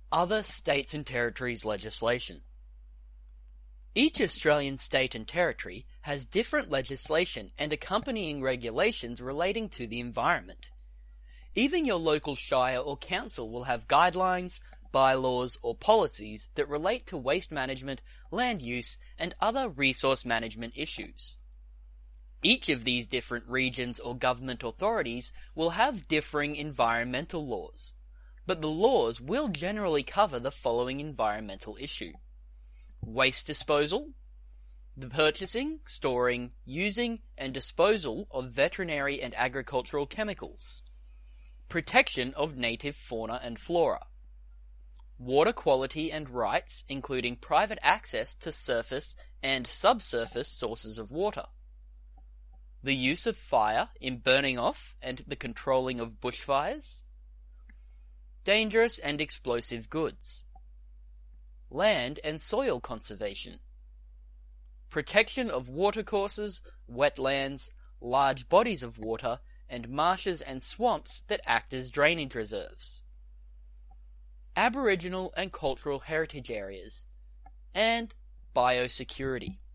Other states and territories legislation. Each Australian state and territory has different legislation and accompanying regulations relating to the environment. Even your local shire or council will have guidelines, bylaws, or policies that relate to waste management, land use, and other resource management issues. Each of these different regions or government authorities will have differing environmental laws, but the laws will generally cover the following environmental issue: waste disposal, the purchasing, storing, using, and disposal of veterinary and agricultural chemicals, protection of native fauna and flora, water quality and rights, including private access to surface and subsurface sources of water, the use of fire in burning off and the controlling of bushfires, dangerous and explosive goods, land and soil conservation, protection of watercourses, wetlands, large bodies of water, and marshes and swamps that act as drainage reserves, Aboriginal and cultural heritage areas, and biosecurity.